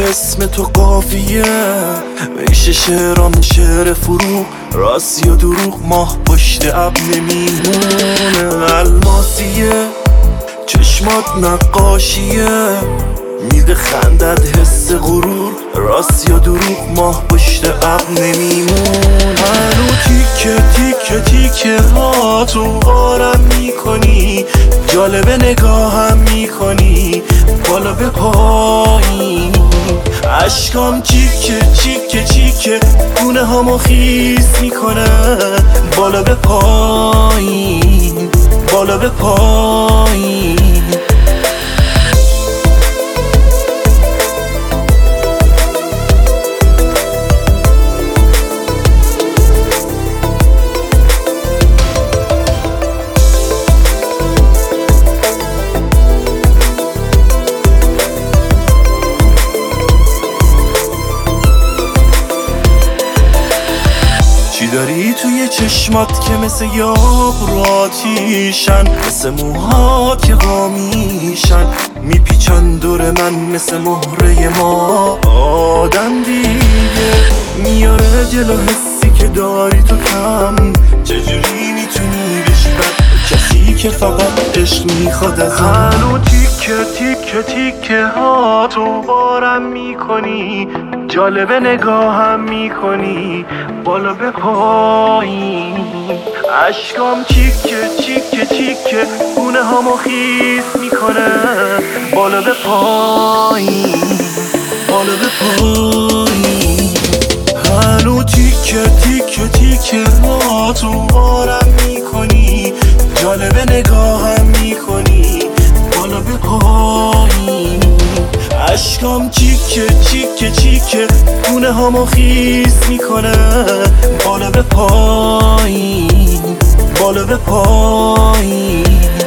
اسم تو قافیه میشه شعرام شعر فروغ، راست یا دروغ ماه پشت ابر نمیمونه. الماسیه چشمات نقاشیه، میده خندت حس غرور، راست یا دروغ ماه پشت ابر نمیمون. هنو تیکه تیکه تیکه ها تو آرم میکنی، جالب نگاهم میکنی بالا به پایین. عشقام چیکه چیکه چیکه گونه هامو خیس میکنه بالا به پایین، بالا به پایین. چی داری توی چشمات که مثل یاقوتیشن، مثل موها که قامیشن میپیچن دور من مثل مهره ما. آدم دیگه میاره جلو حسی که داری تو کم، چجوری میتونی بشی بد کسی که فقط عشق میخواد از هنو تیکه تیکه تیکه ها تو بارم میکنی، جالب نگاهم میکنی بالا به پایین. عشقام چیکه چیکه چیکه گونه هامو خیس میکنه بالا به پایین، بالا به پایین. هنو تیکه تیکه تیکه ها تو بارم میکنی، جالب نگاهم میکنی بالا به پایین. عشقام چیکه چیکه چیکه گونه هامو خیس میکنه بالا به پایین، بالا به پایین.